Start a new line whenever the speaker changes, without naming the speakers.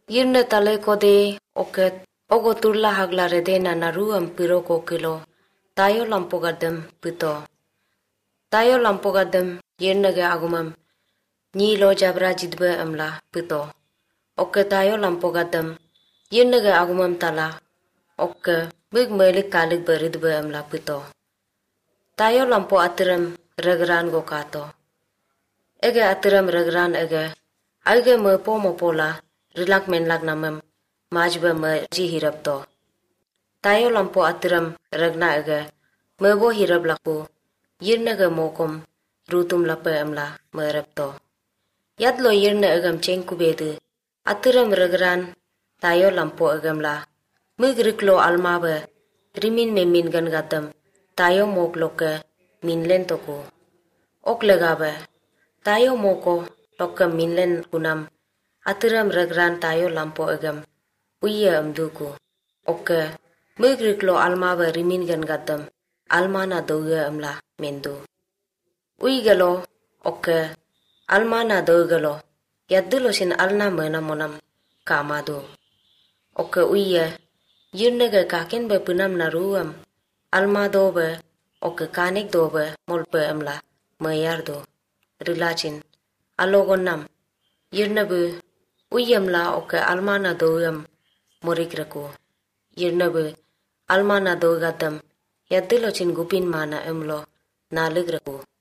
Yirne tale kode oket ogo turla hagla rede na naru ampiro ko kilo tayo lampogadem pito. Tayo lampogadem yirne ge agumam ni lo jabra jidbe amla pito. Oke tayo lampogadem yirne ge agumam tala oke big melik kalik beridbe amla pito. Tayo lampo atiram regran go kato. Ege atiram regran ege alge mepo mopola rilak menlak namam majba maji hirap to. Tayo lampo atiram regna ege mebo hirap laku yirna ge mokom rutum lape amla merep to. Yad lo yirna egam cengku bedu atiram regran tayo lampo egam la migriklo almabe rimin memin gan gatam tayo mokloke minlen toko. Ok legabe tayo moko loke minlen kunam atiram regran tayo lampo egam uya amduku. Oke migriklo almabe rimin gan gatam almana doge amla mendo. Uigalo oke almana dogalo yaddulo sin alna mena monam kamado. Oke uya yirnege kaken be punam naruam alma dobe oke kanik dobe molpe amla mayardo rilachin alogonam yirnabu uyamla oke almana doyam morikraku yirnabu almana dogadam yaddulo chin gupin mana emlo naligraku.